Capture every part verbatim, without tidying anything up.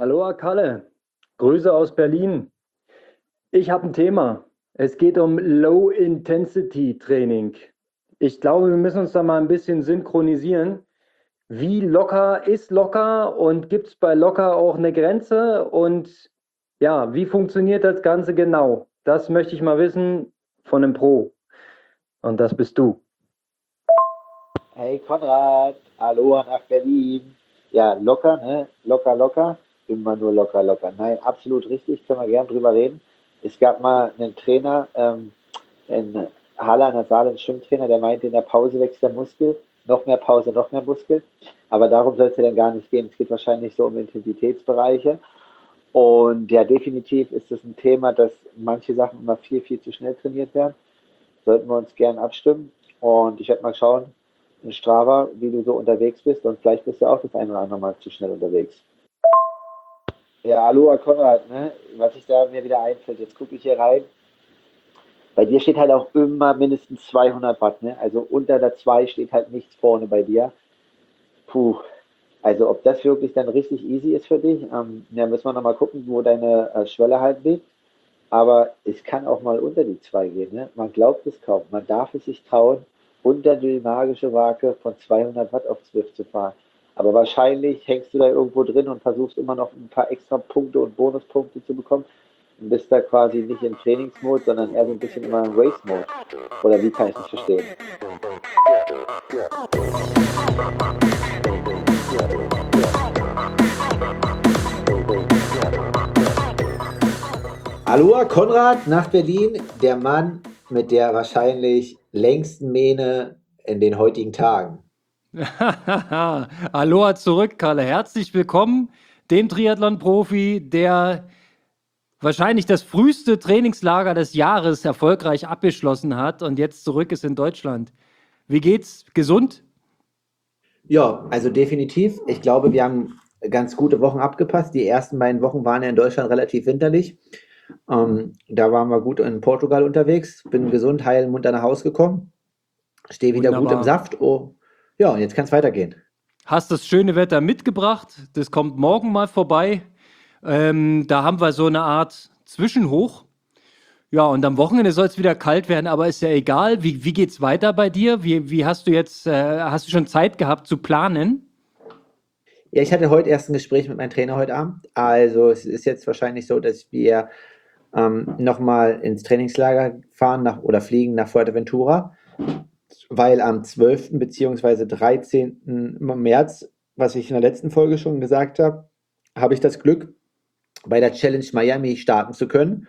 Aloha Kalle, Grüße aus Berlin. Ich habe ein Thema. Es geht um Low-Intensity-Training. Ich glaube, wir müssen uns da mal ein bisschen synchronisieren. Wie locker ist locker und gibt es bei locker auch eine Grenze? Und ja, wie funktioniert das Ganze genau? Das möchte ich mal wissen von einem Pro. Und das bist du. Hey Konrad, Aloha nach Berlin. Ja, locker, ne? Locker, locker. Immer nur locker, locker. Nein, absolut richtig, können wir gern drüber reden. Es gab mal einen Trainer ähm, in Halle an der Saale, einen Schwimmtrainer, der meinte, in der Pause wächst der Muskel. Noch mehr Pause, noch mehr Muskel. Aber darum soll es ja dann gar nicht gehen. Es geht wahrscheinlich so um Intensitätsbereiche. Und ja, definitiv ist es ein Thema, dass manche Sachen immer viel, viel zu schnell trainiert werden. Sollten wir uns gern abstimmen. Und ich werde mal schauen in Strava, wie du so unterwegs bist. Und vielleicht bist du auch das ein oder andere Mal zu schnell unterwegs. Ja, Aloha Konrad, ne? Was sich da mir wieder einfällt, jetzt gucke ich hier rein. Bei dir steht halt auch immer mindestens zweihundert Watt, ne? Also unter der zwei steht halt nichts vorne bei dir. Puh, also ob das wirklich dann richtig easy ist für dich, ähm, ja, müssen wir nochmal gucken, wo deine äh, Schwelle halt liegt. Aber es kann auch mal unter die zwei gehen. Ne? Man glaubt es kaum. Man darf es sich trauen, unter die magische Marke von zweihundert Watt auf Zwift zu fahren. Aber wahrscheinlich hängst du da irgendwo drin und versuchst immer noch ein paar extra Punkte und Bonuspunkte zu bekommen und bist da quasi nicht im Trainingsmode, sondern eher so ein bisschen immer im Race-Mode. Oder wie kann ich das verstehen? Aloha Konrad nach Berlin, der Mann mit der wahrscheinlich längsten Mähne in den heutigen Tagen. Aloha zurück, Kalle. Herzlich willkommen, dem Triathlon-Profi, der wahrscheinlich das früheste Trainingslager des Jahres erfolgreich abgeschlossen hat und jetzt zurück ist in Deutschland. Wie geht's? Gesund? Ja, also definitiv. Ich glaube, wir haben ganz gute Wochen abgepasst. Die ersten beiden Wochen waren ja in Deutschland relativ winterlich. Ähm, da waren wir gut in Portugal unterwegs. Bin gesund, heil, munter nach Hause gekommen. Stehe wieder gut im Wunderbar. Saft. Oh, ja, und jetzt kann es weitergehen. Hast das schöne Wetter mitgebracht? Das kommt morgen mal vorbei. Ähm, da haben wir so eine Art Zwischenhoch. Ja, und am Wochenende soll es wieder kalt werden, aber ist ja egal. Wie, wie geht's weiter bei dir? Wie, wie hast du jetzt, äh, hast du schon Zeit gehabt zu planen? Ja, ich hatte heute erst ein Gespräch mit meinem Trainer heute Abend. Also es ist jetzt wahrscheinlich so, dass wir ähm, nochmal ins Trainingslager fahren nach, oder fliegen nach Fuerteventura, weil am zwölften bzw. dreizehnten März, was ich in der letzten Folge schon gesagt habe, habe ich das Glück, bei der Challenge Miami starten zu können.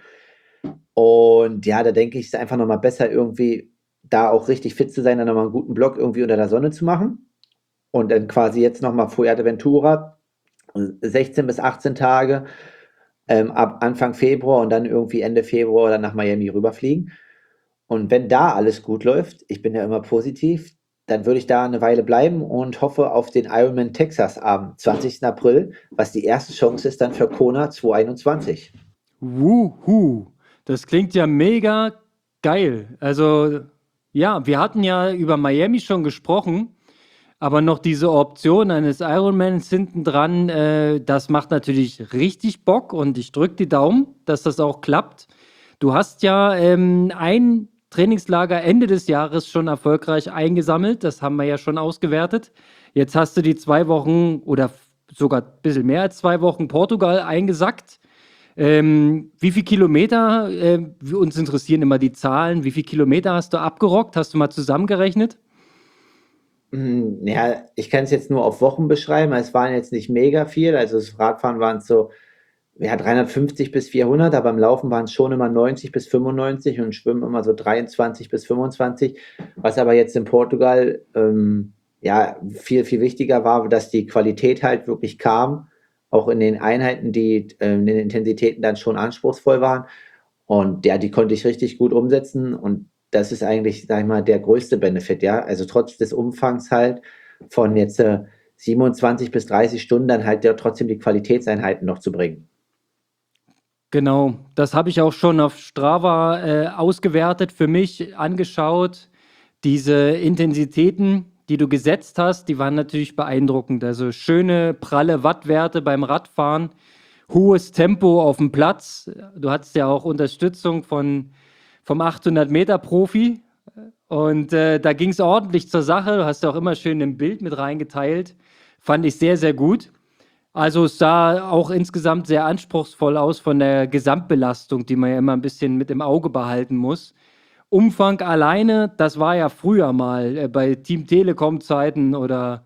Und ja, da denke ich, es ist einfach nochmal besser, irgendwie da auch richtig fit zu sein, dann nochmal einen guten Block irgendwie unter der Sonne zu machen. Und dann quasi jetzt nochmal Fuerteventura, sechzehn bis achtzehn Tage ähm, ab Anfang Februar und dann irgendwie Ende Februar dann nach Miami rüberfliegen. Und wenn da alles gut läuft, ich bin ja immer positiv, dann würde ich da eine Weile bleiben und hoffe auf den Ironman Texas am zwanzigsten April, was die erste Chance ist dann für Kona zwanzig einundzwanzig. Wuhu, das klingt ja mega geil. Also, ja, wir hatten ja über Miami schon gesprochen, aber noch diese Option eines Ironmans hinten dran, äh, das macht natürlich richtig Bock und ich drücke die Daumen, dass das auch klappt. Du hast ja ähm, ein Trainingslager Ende des Jahres schon erfolgreich eingesammelt, das haben wir ja schon ausgewertet. Jetzt hast du die zwei Wochen oder sogar ein bisschen mehr als zwei Wochen Portugal eingesackt. Ähm, wie viele Kilometer, äh, wir- uns interessieren immer die Zahlen, wie viele Kilometer hast du abgerockt? Hast du mal zusammengerechnet? Hm, ja, ich kann es jetzt nur auf Wochen beschreiben. Es waren jetzt nicht mega viel. Also das Radfahren waren es so, ja, dreihundertfünfzig bis vierhundert, aber im Laufen waren es schon immer neunzig bis fünfundneunzig und Schwimmen immer so dreiundzwanzig bis fünfundzwanzig. Was aber jetzt in Portugal ähm, ja viel, viel wichtiger war, dass die Qualität halt wirklich kam, auch in den Einheiten, die äh, in den Intensitäten dann schon anspruchsvoll waren. Und ja, die konnte ich richtig gut umsetzen und das ist eigentlich, sag ich mal, der größte Benefit, ja. Also trotz des Umfangs halt von jetzt äh, siebenundzwanzig bis dreißig Stunden dann halt ja trotzdem die Qualitätseinheiten noch zu bringen. Genau, das habe ich auch schon auf Strava äh, ausgewertet, für mich angeschaut. Diese Intensitäten, die du gesetzt hast, die waren natürlich beeindruckend. Also schöne, pralle Wattwerte beim Radfahren. hohes Tempo auf dem Platz. Du hattest ja auch Unterstützung von, vom achthundert-Meter-Profi. Und äh, da ging es ordentlich zur Sache. Du hast ja auch immer schön ein Bild mit reingeteilt. Fand ich sehr, sehr gut. Also es sah auch insgesamt sehr anspruchsvoll aus von der Gesamtbelastung, die man ja immer ein bisschen mit im Auge behalten muss. Umfang alleine, das war ja früher mal äh, bei Team Telekom-Zeiten oder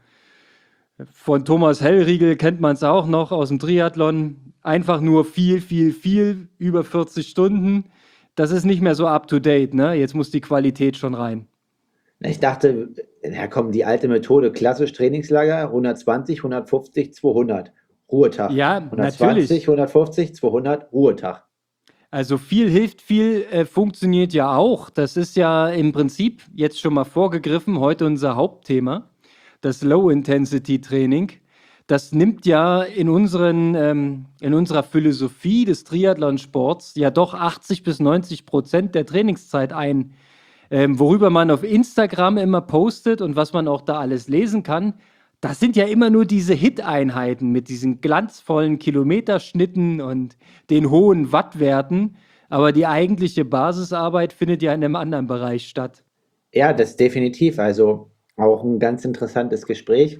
von Thomas Hellriegel kennt man es auch noch aus dem Triathlon. Einfach nur viel, viel, viel, über vierzig Stunden. Das ist nicht mehr so up to date, ne? Jetzt muss die Qualität schon rein. Ich dachte, ja komm, die alte Methode, klassisch Trainingslager, hundertzwanzig, hundertfünfzig, zweihundert, Ruhetag. Ja, hundertzwanzig, natürlich. hundertfünfzig, zweihundert, Ruhetag. Also viel hilft viel, äh, funktioniert ja auch. Das ist ja im Prinzip jetzt schon mal vorgegriffen, heute unser Hauptthema, das Low-Intensity-Training. Das nimmt ja in, unseren, ähm, in unserer Philosophie des Triathlonsports ja doch achtzig bis neunzig Prozent der Trainingszeit ein. Ähm, worüber man auf Instagram immer postet und was man auch da alles lesen kann, das sind ja immer nur diese Hit-Einheiten mit diesen glanzvollen Kilometerschnitten und den hohen Wattwerten. Aber die eigentliche Basisarbeit findet ja in einem anderen Bereich statt. Ja, das definitiv. Also auch ein ganz interessantes Gespräch.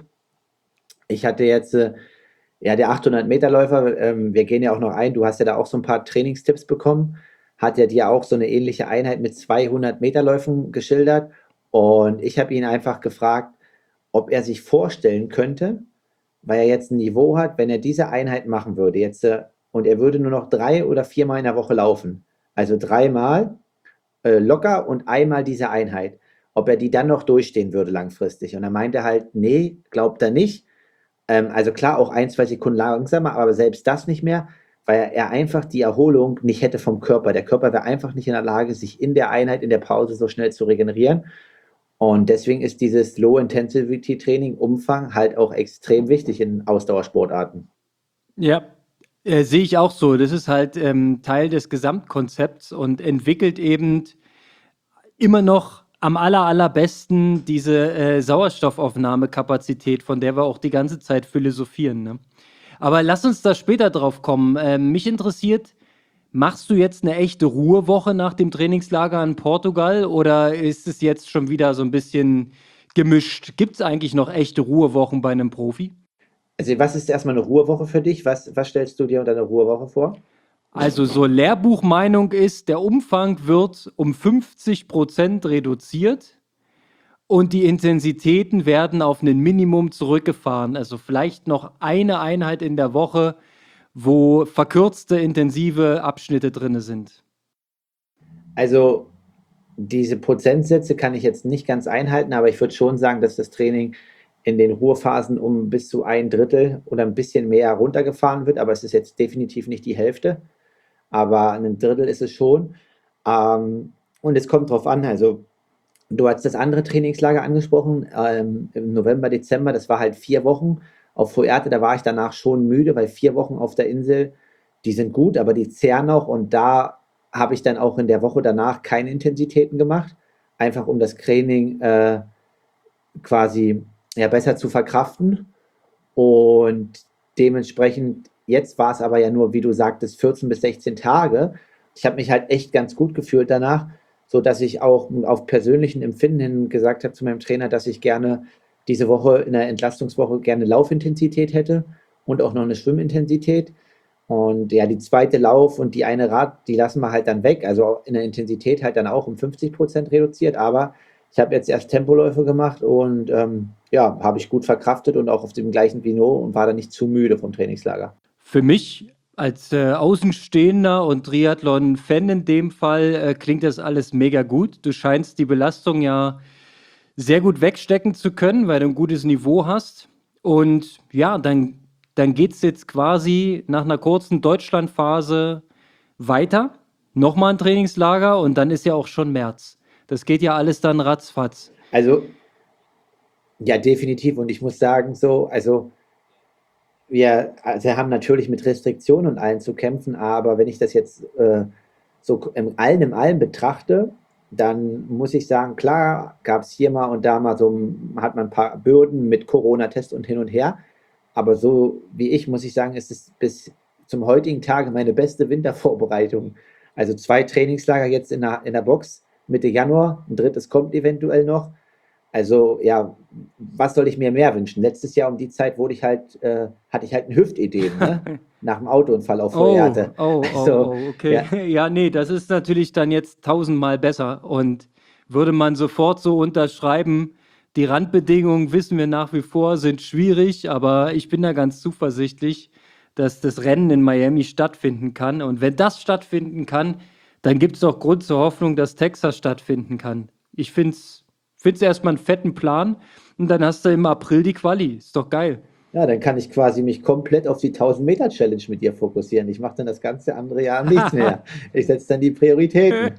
Ich hatte jetzt, äh, ja, der achthundert-Meter-Läufer, ähm, wir gehen ja auch noch ein, du hast ja da auch so ein paar Trainingstipps bekommen, hat ja dir auch so eine ähnliche Einheit mit zweihundert-Meter-Läufen geschildert. Und ich habe ihn einfach gefragt, ob er sich vorstellen könnte, weil er jetzt ein Niveau hat, wenn er diese Einheit machen würde, jetzt, äh, und er würde nur noch drei oder viermal in der Woche laufen, also dreimal äh, locker und einmal diese Einheit, ob er die dann noch durchstehen würde langfristig. Und er meinte halt, nee, glaubt er nicht. Ähm, also klar, auch ein, zwei Sekunden langsamer, aber selbst das nicht mehr, weil er einfach die Erholung nicht hätte vom Körper. Der Körper wäre einfach nicht in der Lage, sich in der Einheit, in der Pause so schnell zu regenerieren. Und deswegen ist dieses Low-Intensity-Training, Umfang halt auch extrem wichtig in Ausdauersportarten. Ja, äh, sehe ich auch so. Das ist halt ähm, Teil des Gesamtkonzepts und entwickelt eben immer noch am aller, allerbesten diese äh, Sauerstoffaufnahmekapazität, von der wir auch die ganze Zeit philosophieren. Ne? Aber lass uns da später drauf kommen. Ähm, mich interessiert, machst du jetzt eine echte Ruhewoche nach dem Trainingslager in Portugal oder ist es jetzt schon wieder so ein bisschen gemischt? Gibt es eigentlich noch echte Ruhewochen bei einem Profi? Also was ist erstmal eine Ruhewoche für dich? Was, was stellst du dir unter einer Ruhewoche vor? Also so Lehrbuchmeinung ist, der Umfang wird um fünfzig Prozent reduziert und die Intensitäten werden auf ein Minimum zurückgefahren. Also vielleicht noch eine Einheit in der Woche, wo verkürzte intensive Abschnitte drin sind. Also diese Prozentsätze kann ich jetzt nicht ganz einhalten, aber ich würde schon sagen, dass das Training in den Ruhephasen um bis zu ein Drittel oder ein bisschen mehr runtergefahren wird, aber es ist jetzt definitiv nicht die Hälfte, aber ein Drittel ist es schon. Ähm, und es kommt drauf an, also du hast das andere Trainingslager angesprochen, ähm, im November, Dezember, das war halt vier Wochen auf Fuerte, da war ich danach schon müde, weil vier Wochen auf der Insel, die sind gut, aber die zehren noch und da habe ich dann auch in der Woche danach keine Intensitäten gemacht, einfach um das Training äh, quasi ja, besser zu verkraften und dementsprechend, jetzt war es aber ja nur, wie du sagtest, vierzehn bis sechzehn Tage. Ich habe mich halt echt ganz gut gefühlt danach, so dass ich auch auf persönlichen Empfinden hin gesagt habe zu meinem Trainer, dass ich gerne diese Woche in der Entlastungswoche gerne Laufintensität hätte und auch noch eine Schwimmintensität. Und ja, die zweite Lauf und die eine Rad, die lassen wir halt dann weg. Also in der Intensität halt dann auch um fünfzig Prozent reduziert. Aber ich habe jetzt erst Tempoläufe gemacht und ähm, ja, habe ich gut verkraftet und auch auf dem gleichen Vino und war dann nicht zu müde vom Trainingslager. Für mich als äh, Außenstehender und Triathlon-Fan in dem Fall äh, klingt das alles mega gut. Du scheinst die Belastung ja sehr gut wegstecken zu können, weil du ein gutes Niveau hast. Und ja, dann, dann geht es jetzt quasi nach einer kurzen Deutschlandphase weiter. Nochmal ein Trainingslager und dann ist ja auch schon März. Das geht ja alles dann ratzfatz. Also ja, definitiv. Und ich muss sagen, so, also wir also haben natürlich mit Restriktionen und allen zu kämpfen, aber wenn ich das jetzt äh, so im Allen im Allen betrachte, dann muss ich sagen, klar, gab es hier mal und da mal so, hat man ein paar Bürden mit Corona-Test und hin und her, aber so wie ich, muss ich sagen, ist es bis zum heutigen Tage meine beste Wintervorbereitung. Also zwei Trainingslager jetzt in der, in der Box Mitte Januar, ein drittes kommt eventuell noch. Also ja, was soll ich mir mehr wünschen? Letztes Jahr um die Zeit wurde ich halt, äh, hatte ich halt ein Hüftedem, ne? Nach dem Autounfall auf Oh, Fuerte. oh, oh, Also, oh, okay. ja, Ja, nee, das ist natürlich dann jetzt tausendmal besser und würde man sofort so unterschreiben. Die Randbedingungen, wissen wir nach wie vor, sind schwierig, aber ich bin da ganz zuversichtlich, dass das Rennen in Miami stattfinden kann. Und wenn das stattfinden kann, dann gibt es auch Grund zur Hoffnung, dass Texas stattfinden kann. Ich finde es find's erstmal einen fetten Plan und dann hast du im April die Quali. Ist doch geil. ja, dann kann ich quasi mich komplett auf die tausend-Meter-Challenge mit dir fokussieren. Ich mache dann das ganze andere Jahr nichts mehr. Ich setze dann die Prioritäten.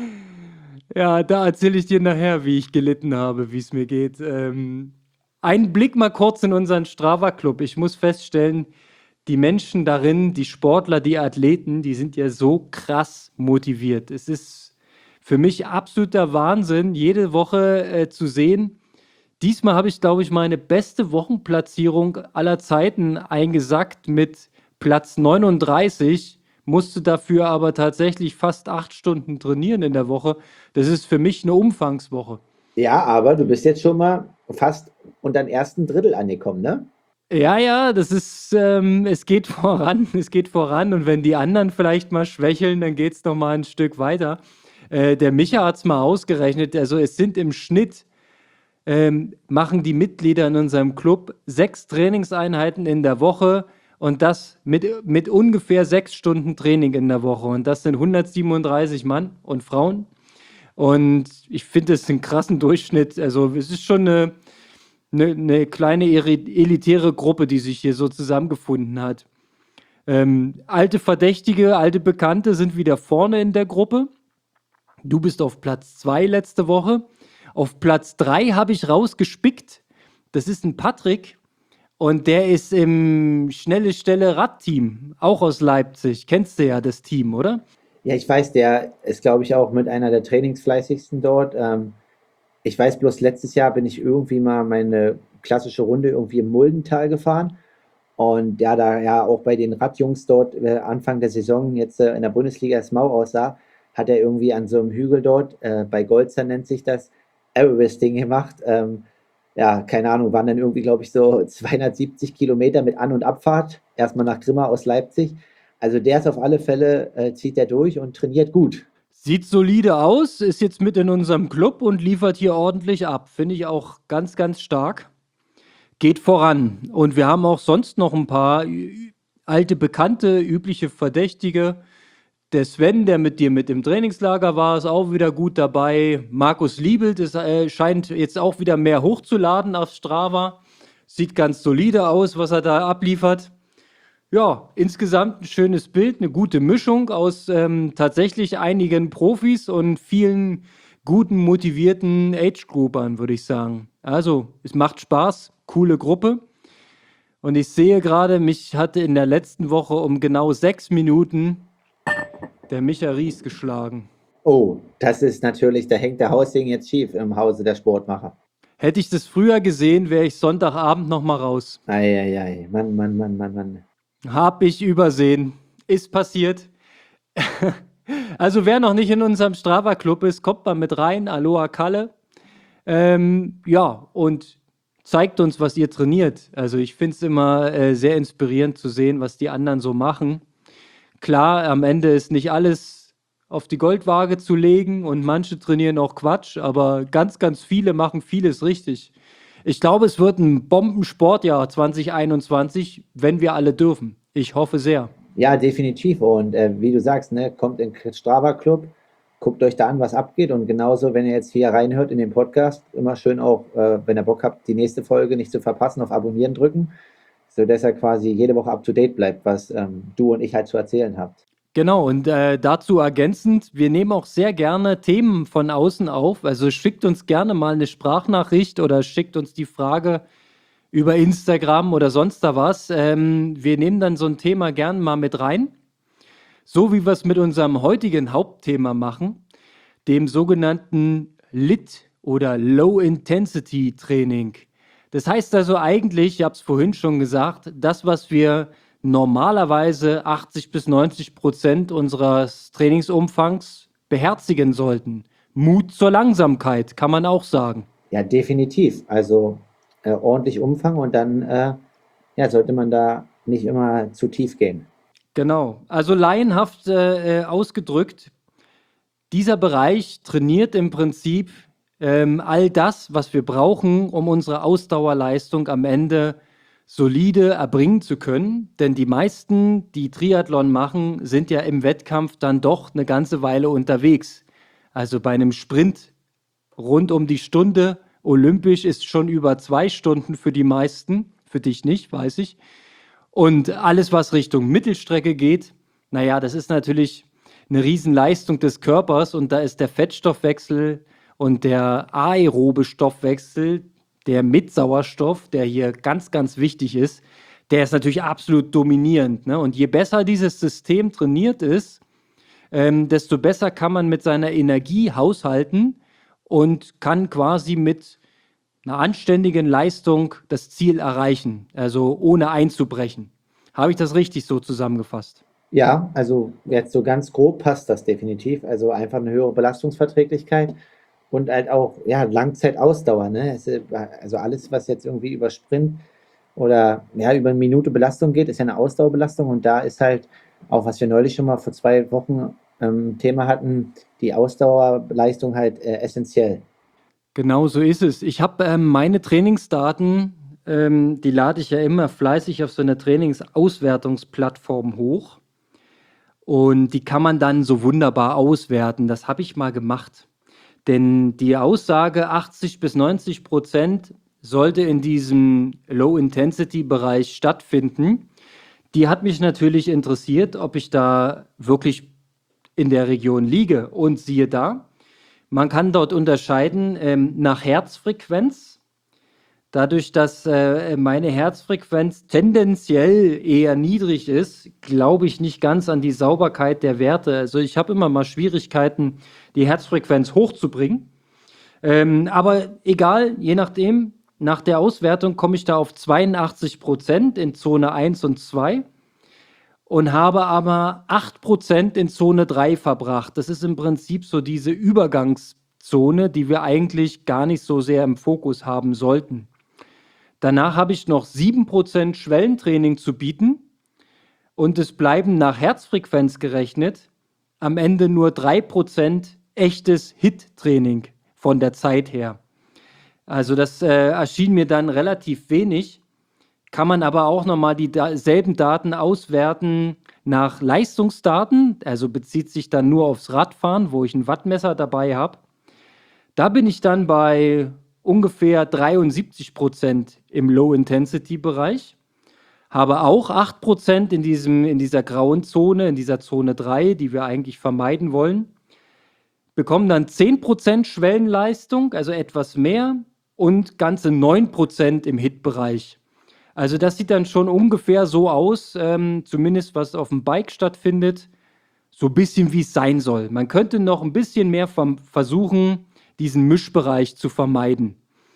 Ja, da erzähle ich dir nachher, wie ich gelitten habe, wie es mir geht. Ähm, ein Blick mal kurz in unseren Strava-Club. Ich muss feststellen, die Menschen darin, die Sportler, die Athleten, die sind ja so krass motiviert. Es ist für mich absoluter Wahnsinn, jede Woche äh, zu sehen. Diesmal habe ich, glaube ich, meine beste Wochenplatzierung aller Zeiten eingesackt mit Platz neununddreißig, musste dafür aber tatsächlich fast acht Stunden trainieren in der Woche. Das ist für mich eine Umfangswoche. Ja, aber du bist jetzt schon mal fast unter den ersten Drittel angekommen, ne? Ja, ja, das ist, ähm, es geht voran, es geht voran und wenn die anderen vielleicht mal schwächeln, dann geht es noch mal ein Stück weiter. Äh, der Micha hat es mal ausgerechnet, also es sind im Schnitt, ähm, machen die Mitglieder in unserem Club sechs Trainingseinheiten in der Woche und das mit, mit ungefähr sechs Stunden Training in der Woche und das sind hundertsiebenunddreißig Mann und Frauen und ich finde das einen krassen Durchschnitt, also es ist schon eine eine, eine kleine elitäre Gruppe, die sich hier so zusammengefunden hat. Ähm, alte Verdächtige, alte Bekannte sind wieder vorne in der Gruppe. Du bist auf Platz zwei letzte Woche. Auf Platz drei habe ich rausgespickt. Das ist ein Patrick und der ist im Schnelle Stelle Radteam, auch aus Leipzig. Kennst du ja das Team, oder? Ja, ich weiß, der ist, glaube ich, auch mit einer der trainingsfleißigsten dort. Ähm, Ich weiß bloß, letztes Jahr bin ich irgendwie mal meine klassische Runde irgendwie im Muldental gefahren. Und ja, da ja auch bei den Radjungs dort äh, Anfang der Saison jetzt äh, in der Bundesliga das Mau aussah, hat er irgendwie an so einem Hügel dort, äh, bei Golzer nennt sich das, Everesting gemacht. Ähm, ja, keine Ahnung, waren dann irgendwie, glaube ich, so zweihundertsiebzig Kilometer mit An- und Abfahrt. Erstmal nach Grimma aus Leipzig. Also der ist auf alle Fälle, äh, zieht er durch und trainiert gut. Sieht solide aus, ist jetzt mit in unserem Club und liefert hier ordentlich ab. Finde ich auch ganz, ganz stark. Geht voran. Und wir haben auch sonst noch ein paar ü- alte Bekannte, übliche Verdächtige. Der Sven, der mit dir mit im Trainingslager war, ist auch wieder gut dabei. Markus Liebelt ist, äh, scheint jetzt auch wieder mehr hochzuladen auf Strava. Sieht ganz solide aus, was er da abliefert. Ja, insgesamt ein schönes Bild, eine gute Mischung aus ähm, tatsächlich einigen Profis und vielen guten, motivierten Age-Groupern, würde ich sagen. Also, es macht Spaß, coole Gruppe. Und ich sehe gerade, mich hatte in der letzten Woche um genau sechs Minuten der Micha Ries geschlagen. Oh, das ist natürlich, da hängt der Haussegen jetzt schief im Hause der Sportmacher. Hätte ich das früher gesehen, wäre ich Sonntagabend noch mal raus. Eieiei, Mann, Mann, Mann, Mann, Mann. Hab ich übersehen. Ist passiert. Also wer noch nicht in unserem Strava-Club ist, kommt mal mit rein. Aloha Kalle. Ähm, ja, und zeigt uns, was ihr trainiert. Also ich finde es immer äh, sehr inspirierend zu sehen, was die anderen so machen. Klar, am Ende ist nicht alles auf die Goldwaage zu legen und manche trainieren auch Quatsch, aber ganz, ganz viele machen vieles richtig. Ich glaube, es wird ein Bombensportjahr zwanzig einundzwanzig, wenn wir alle dürfen. Ich hoffe sehr. Ja, definitiv. Und äh, wie du sagst, ne, kommt in den Strava Club, guckt euch da an, was abgeht. Und genauso, wenn ihr jetzt hier reinhört in den Podcast, immer schön auch, äh, wenn ihr Bock habt, die nächste Folge nicht zu verpassen, auf Abonnieren drücken, sodass ihr quasi jede Woche up to date bleibt, was ähm, du und ich halt zu erzählen habt. Genau, und äh, dazu ergänzend, wir nehmen auch sehr gerne Themen von außen auf. Also schickt uns gerne mal eine Sprachnachricht oder schickt uns die Frage über Instagram oder sonst da was. Ähm, wir nehmen dann so ein Thema gerne mal mit rein. So wie wir es mit unserem heutigen Hauptthema machen, dem sogenannten L I T oder Low-Intensity-Training. Das heißt also eigentlich, ich habe es vorhin schon gesagt, das, was wir normalerweise achtzig bis neunzig Prozent unseres Trainingsumfangs beherzigen sollten. Mut zur Langsamkeit, kann man auch sagen. Ja, definitiv. Also äh, ordentlich Umfang und dann äh, ja, sollte man da nicht immer zu tief gehen. Genau. Also laienhaft äh, äh, ausgedrückt, dieser Bereich trainiert im Prinzip ähm, all das, was wir brauchen, um unsere Ausdauerleistung am Ende solide erbringen zu können. Denn die meisten, die Triathlon machen, sind ja im Wettkampf dann doch eine ganze Weile unterwegs. Also bei einem Sprint rund um die Stunde, olympisch ist schon über zwei Stunden für die meisten, für dich nicht, weiß ich. Und alles, was Richtung Mittelstrecke geht, naja, das ist natürlich eine Riesenleistung des Körpers und da ist der Fettstoffwechsel und der aerobe Stoffwechsel, der mit Sauerstoff, der hier ganz, ganz wichtig ist, der ist natürlich absolut dominierend. Ne? Und je besser dieses System trainiert ist, ähm, desto besser kann man mit seiner Energie haushalten und kann quasi mit einer anständigen Leistung das Ziel erreichen, also ohne einzubrechen. Habe ich das richtig so zusammengefasst? Ja, also jetzt so ganz grob passt das definitiv. Also einfach eine höhere Belastungsverträglichkeit und halt auch ja, Langzeitausdauer. Ne? Es, äh, also alles, was jetzt irgendwie über Sprint oder ja, über eine Minute Belastung geht, ist ja eine Ausdauerbelastung und da ist halt auch, was wir neulich schon mal vor zwei Wochen ähm, Thema hatten, die Ausdauerleistung halt äh, essentiell. Genau so ist es. Ich habe ähm, meine Trainingsdaten, ähm, die lade ich ja immer fleißig auf so eine Trainingsauswertungsplattform hoch. Und die kann man dann so wunderbar auswerten. Das habe ich mal gemacht. Denn die Aussage achtzig bis neunzig Prozent sollte in diesem Low-Intensity-Bereich stattfinden. Die hat mich natürlich interessiert, ob ich da wirklich in der Region liege. Und siehe da, man kann dort unterscheiden ähm, nach Herzfrequenz. Dadurch, dass äh, meine Herzfrequenz tendenziell eher niedrig ist, glaube ich nicht ganz an die Sauberkeit der Werte. Also ich habe immer mal Schwierigkeiten, die Herzfrequenz hochzubringen. Ähm, aber egal, je nachdem, nach der Auswertung komme ich da auf zweiundachtzig Prozent in Zone eins und zwei und habe aber acht Prozent in Zone drei verbracht. Das ist im Prinzip so diese Übergangszone, die wir eigentlich gar nicht so sehr im Fokus haben sollten. Danach habe ich noch sieben Prozent Schwellentraining zu bieten und es bleiben nach Herzfrequenz gerechnet am Ende nur drei Prozent echtes H I I T-Training von der Zeit her. Also das äh, erschien mir dann relativ wenig, kann man aber auch nochmal dieselben Daten auswerten nach Leistungsdaten, also bezieht sich dann nur aufs Radfahren, wo ich ein Wattmesser dabei habe. Da bin ich dann bei ungefähr dreiundsiebzig Prozent im Low-Intensity-Bereich, habe auch acht Prozent in, diesem, in dieser grauen Zone, in dieser Zone drei, die wir eigentlich vermeiden wollen, bekomme dann zehn Prozent Schwellenleistung, also etwas mehr, und ganze neun Prozent im H I T-Bereich. Also das sieht dann schon ungefähr so aus, ähm, zumindest was auf dem Bike stattfindet, so ein bisschen wie es sein soll. Man könnte noch ein bisschen mehr vom versuchen, diesen Mischbereich zu vermeiden.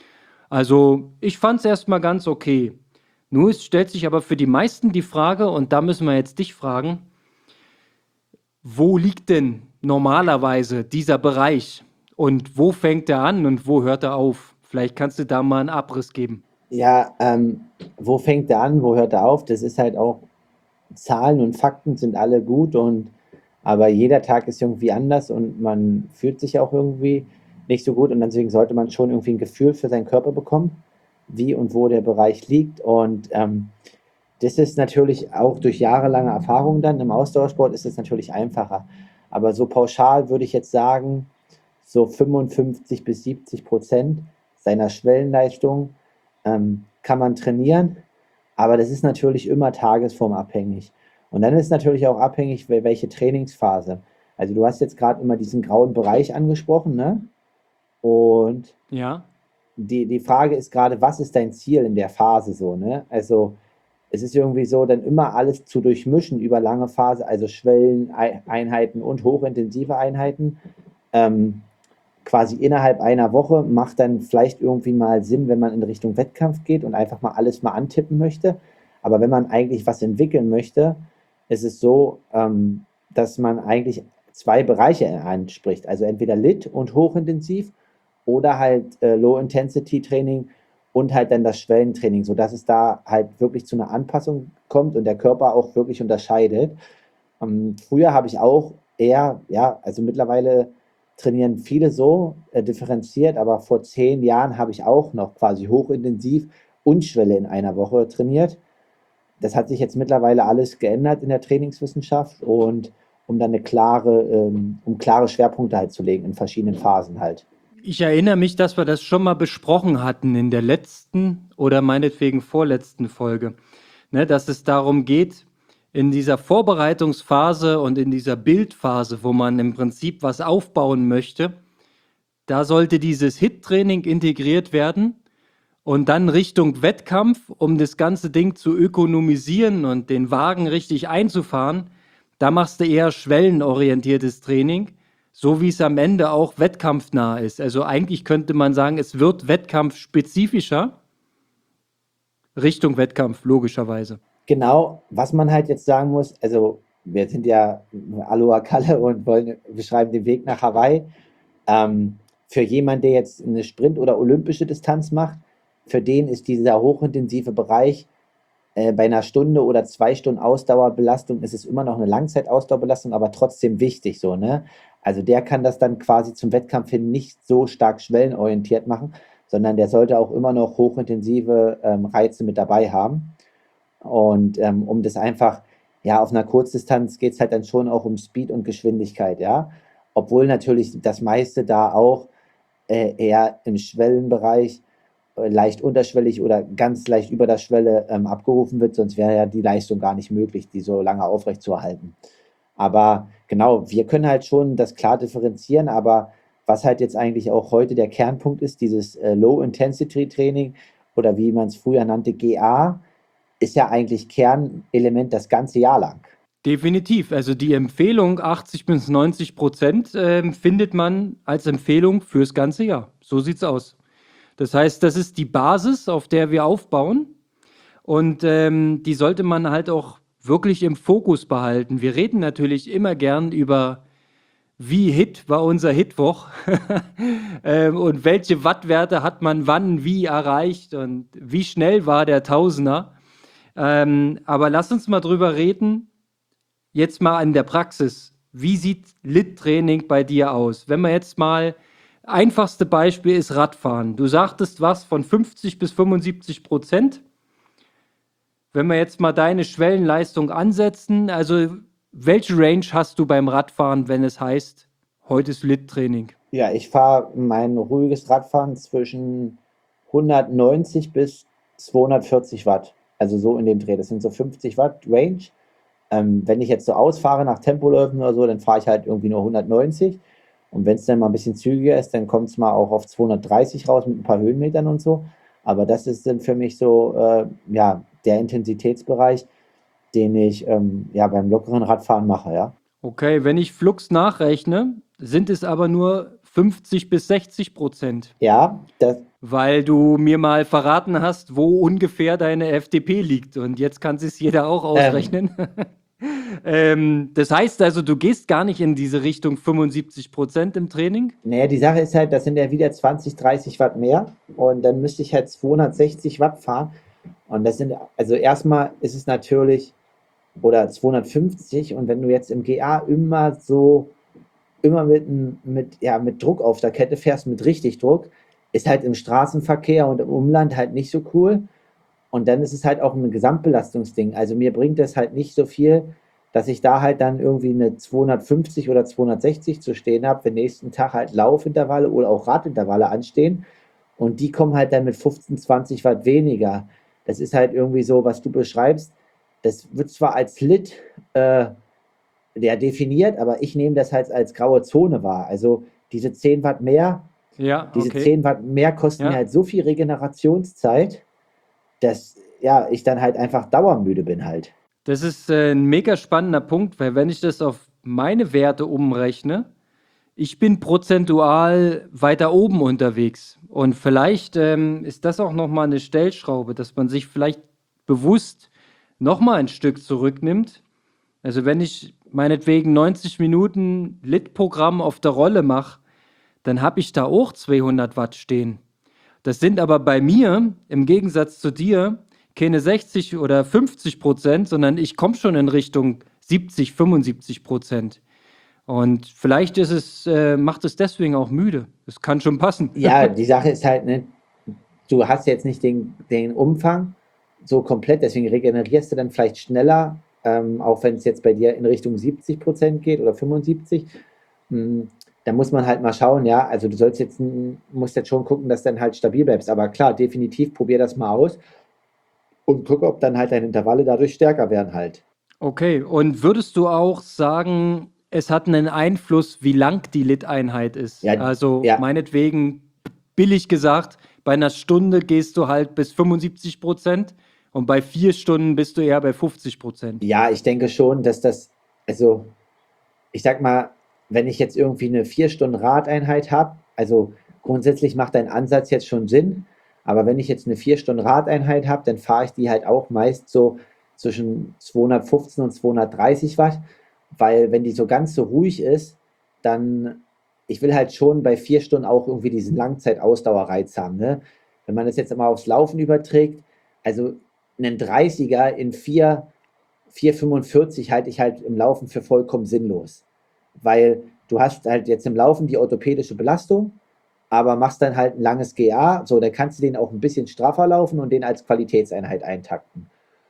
Also ich fand es erstmal ganz okay. Nur es stellt sich aber für die meisten die Frage, und da müssen wir jetzt dich fragen, wo liegt denn normalerweise dieser Bereich und wo fängt er an und wo hört er auf? Vielleicht kannst du da mal einen Abriss geben. Ja, ähm, wo fängt er an, wo hört er auf? Das ist halt auch, Zahlen und Fakten sind alle gut und aber jeder Tag ist irgendwie anders und man fühlt sich auch irgendwie nicht so gut und deswegen sollte man schon irgendwie ein Gefühl für seinen Körper bekommen, wie und wo der Bereich liegt und ähm, das ist natürlich auch durch jahrelange Erfahrung dann im Ausdauersport ist es natürlich einfacher, aber so pauschal würde ich jetzt sagen, so fünfundfünfzig bis siebzig Prozent seiner Schwellenleistung ähm, kann man trainieren, aber das ist natürlich immer tagesformabhängig. Und dann ist natürlich auch abhängig, wel- welche Trainingsphase. Also du hast jetzt gerade immer diesen grauen Bereich angesprochen, ne? Und Ja, die, die Frage ist gerade, was ist dein Ziel in der Phase so, ne? Also es ist irgendwie so, dann immer alles zu durchmischen über lange Phase, also Schwelleneinheiten und hochintensive Einheiten, ähm, quasi innerhalb einer Woche macht dann vielleicht irgendwie mal Sinn, wenn man in Richtung Wettkampf geht und einfach mal alles mal antippen möchte. Aber wenn man eigentlich was entwickeln möchte, ist es so, ähm, dass man eigentlich zwei Bereiche anspricht. Also entweder Lit und hochintensiv oder halt äh, Low-Intensity-Training und halt dann das Schwellentraining, sodass es da halt wirklich zu einer Anpassung kommt und der Körper auch wirklich unterscheidet. Ähm, früher habe ich auch eher, ja, also mittlerweile trainieren viele so äh, differenziert, aber vor zehn Jahren habe ich auch noch quasi hochintensiv und Schwelle in einer Woche trainiert. Das hat sich jetzt mittlerweile alles geändert in der Trainingswissenschaft und um dann eine klare, ähm, um klare Schwerpunkte halt zu legen in verschiedenen Phasen halt. Ich erinnere mich, dass wir das schon mal besprochen hatten in der letzten oder meinetwegen vorletzten Folge, ne, dass es darum geht, in dieser Vorbereitungsphase und in dieser Bildphase, wo man im Prinzip was aufbauen möchte, da sollte dieses H I T-Training integriert werden und dann Richtung Wettkampf, um das ganze Ding zu ökonomisieren und den Wagen richtig einzufahren, da machst du eher schwellenorientiertes Training, so wie es am Ende auch wettkampfnah ist. Also eigentlich könnte man sagen, es wird wettkampfspezifischer Richtung Wettkampf, logischerweise. Genau, was man halt jetzt sagen muss, also wir sind ja Aloha Kalle und wollen beschreiben den Weg nach Hawaii. Ähm, für jemanden, der jetzt eine Sprint- oder olympische Distanz macht, für den ist dieser hochintensive Bereich äh, bei einer Stunde oder zwei Stunden Ausdauerbelastung ist es immer noch eine Langzeitausdauerbelastung, aber trotzdem wichtig so, ne? Also der kann das dann quasi zum Wettkampf hin nicht so stark schwellenorientiert machen, sondern der sollte auch immer noch hochintensive ähm, Reize mit dabei haben. Und ähm, um das einfach, ja, auf einer Kurzdistanz geht es halt dann schon auch um Speed und Geschwindigkeit, ja. Obwohl natürlich das meiste da auch äh, eher im Schwellenbereich äh, leicht unterschwellig oder ganz leicht über der Schwelle ähm, abgerufen wird, sonst wäre ja die Leistung gar nicht möglich, die so lange aufrechtzuerhalten. Aber genau, wir können halt schon das klar differenzieren, aber was halt jetzt eigentlich auch heute der Kernpunkt ist, dieses äh, Low-Intensity-Training oder wie man es früher nannte, G A, ist ja eigentlich Kernelement das ganze Jahr lang. Definitiv. Also die Empfehlung achtzig bis neunzig Prozent ähm, findet man als Empfehlung fürs ganze Jahr. So sieht's aus. Das heißt, das ist die Basis, auf der wir aufbauen. Und ähm, die sollte man halt auch wirklich im Fokus behalten. Wir reden natürlich immer gern über, wie Hit war unser Hitwoch ähm, und welche Wattwerte hat man wann wie erreicht und wie schnell war der Tausender. Ähm, aber lass uns mal drüber reden, jetzt mal in der Praxis. Wie sieht Lit-Training bei dir aus? Wenn man jetzt mal, einfachste Beispiel ist Radfahren. Du sagtest was von fünfzig bis fünfundsiebzig Prozent. Wenn wir jetzt mal deine Schwellenleistung ansetzen, also welche Range hast du beim Radfahren, wenn es heißt, heute ist Lit-Training? Ja, ich fahre mein ruhiges Radfahren zwischen hundertneunzig bis zweihundertvierzig Watt. Also so in dem Dreh. Das sind so fünfzig Watt Range. Ähm, wenn ich jetzt so ausfahre nach Tempoläufen oder so, dann fahre ich halt irgendwie nur hundertneunzig. Und wenn es dann mal ein bisschen zügiger ist, dann kommt es mal auch auf zweihundertdreißig raus mit ein paar Höhenmetern und so. Aber das ist dann für mich so, äh, ja, der Intensitätsbereich, den ich ähm, ja beim lockeren Radfahren mache, ja. Okay, wenn ich Flux nachrechne, sind es aber nur fünfzig bis sechzig Prozent. Ja, das, Weil du mir mal verraten hast, wo ungefähr deine F D P liegt. Und jetzt kann sich jeder auch ausrechnen. ähm, das heißt also, du gehst gar nicht in diese Richtung fünfundsiebzig Prozent im Training? naja, die Sache ist halt, das sind ja wieder zwanzig, dreißig Watt mehr. Und dann müsste ich halt zweihundertsechzig Watt fahren. Und das sind, also erstmal ist es natürlich, oder zweihundertfünfzig. Und wenn du jetzt im G A immer so, immer mit, mit, ja, mit Druck auf der Kette fährst, mit richtig Druck, ist halt im Straßenverkehr und im Umland halt nicht so cool. Und dann ist es halt auch ein Gesamtbelastungsding. Also mir bringt das halt nicht so viel, dass ich da halt dann irgendwie eine zweihundertfünfzig oder zweihundertsechzig zu stehen habe, wenn nächsten Tag halt Laufintervalle oder auch Radintervalle anstehen. Und die kommen halt dann mit fünfzehn, zwanzig Watt weniger. Das ist halt irgendwie so, was du beschreibst. Das wird zwar als Lit äh, der definiert, aber ich nehme das halt als graue Zone wahr. Also diese zehn Watt mehr, Ja, diese okay. zehn Watt mehr kosten Ja. mir halt so viel Regenerationszeit, dass ja, ich dann halt einfach dauermüde bin halt. Das ist äh, ein mega spannender Punkt, weil wenn ich das auf meine Werte umrechne, ich bin prozentual weiter oben unterwegs. Und vielleicht ähm, ist das auch nochmal eine Stellschraube, dass man sich vielleicht bewusst nochmal ein Stück zurücknimmt. Also wenn ich meinetwegen neunzig Minuten Lit-Programm auf der Rolle mache, dann habe ich da auch zweihundert Watt stehen. Das sind aber bei mir, im Gegensatz zu dir, keine sechzig oder fünfzig Prozent, sondern ich komme schon in Richtung siebzig, fünfundsiebzig Prozent. Und vielleicht ist es, äh, macht es deswegen auch müde. Das kann schon passen. Ja, die Sache ist halt, ne, du hast jetzt nicht den, den Umfang so komplett, deswegen regenerierst du dann vielleicht schneller, ähm, auch wenn es jetzt bei dir in Richtung siebzig Prozent geht oder fünfundsiebzig. Hm, da muss man halt mal schauen, ja, also du sollst jetzt, n- musst jetzt schon gucken, dass du dann halt stabil bleibst. Aber klar, definitiv, probier das mal aus und guck, ob dann halt deine Intervalle dadurch stärker werden halt. Okay, und würdest du auch sagen, es hat einen Einfluss, wie lang die Lit-Einheit ist? Ja, Also ja, meinetwegen, billig gesagt, bei einer Stunde gehst du halt bis fünfundsiebzig Prozent und bei vier Stunden bist du eher bei fünfzig Prozent. ja, ich denke schon, dass das, also ich sag mal, wenn ich jetzt irgendwie eine vier Stunden Radeinheit habe, also grundsätzlich macht dein Ansatz jetzt schon Sinn, aber wenn ich jetzt eine vier Stunden Radeinheit habe, dann fahre ich die halt auch meist so zwischen zweihundertfünfzehn und zweihundertdreißig Watt, weil wenn die so ganz so ruhig ist, dann, ich will halt schon bei vier Stunden auch irgendwie diesen Langzeitausdauerreiz haben, ne? Wenn man das jetzt immer aufs Laufen überträgt, also einen dreißiger in vier vier fünfundvierzig halte ich halt im Laufen für vollkommen sinnlos. Weil du hast halt jetzt im Laufen die orthopädische Belastung, aber machst dann halt ein langes G A, so, dann kannst du den auch ein bisschen straffer laufen und den als Qualitätseinheit eintakten.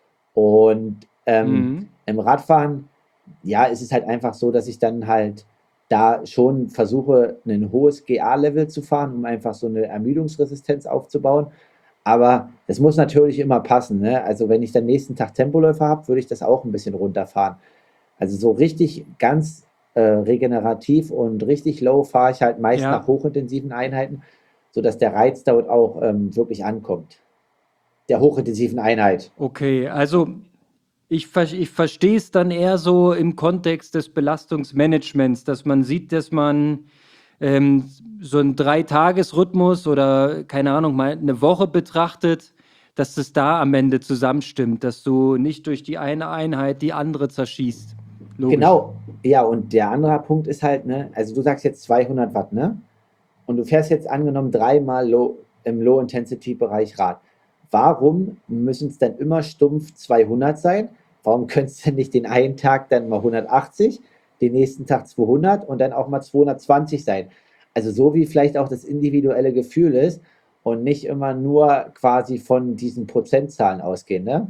Und ähm, Mhm. im Radfahren, ja, ist es halt einfach so, dass ich dann halt da schon versuche, ein hohes G A-Level zu fahren, um einfach so eine Ermüdungsresistenz aufzubauen. Aber das muss natürlich immer passen, ne? Also wenn ich dann nächsten Tag Tempoläufer habe, würde ich das auch ein bisschen runterfahren. Also so richtig ganz äh, regenerativ und richtig low fahre ich halt meist nach Ja, hochintensiven Einheiten, sodass der Reiz dort auch ähm, wirklich ankommt. Der hochintensiven Einheit. okay. Also ich, ver ich verstehe es dann eher so im Kontext des Belastungsmanagements, dass man sieht, dass man ähm, so einen Dreitagesrhythmus oder keine Ahnung, mal eine Woche betrachtet, dass es da am Ende zusammenstimmt, dass du nicht durch die eine Einheit die andere zerschießt. Logisch. Genau, ja, und der andere Punkt ist halt, ne, also du sagst jetzt zweihundert Watt, ne? Und du fährst jetzt angenommen dreimal low, im Low-Intensity-Bereich Rad. Warum müssen es dann immer stumpf zweihundert sein? Warum könntest du denn nicht den einen Tag dann mal hundertachtzig, den nächsten Tag zweihundert und dann auch mal zweihundertzwanzig sein? Also so wie vielleicht auch das individuelle Gefühl ist und nicht immer nur quasi von diesen Prozentzahlen ausgehen, ne?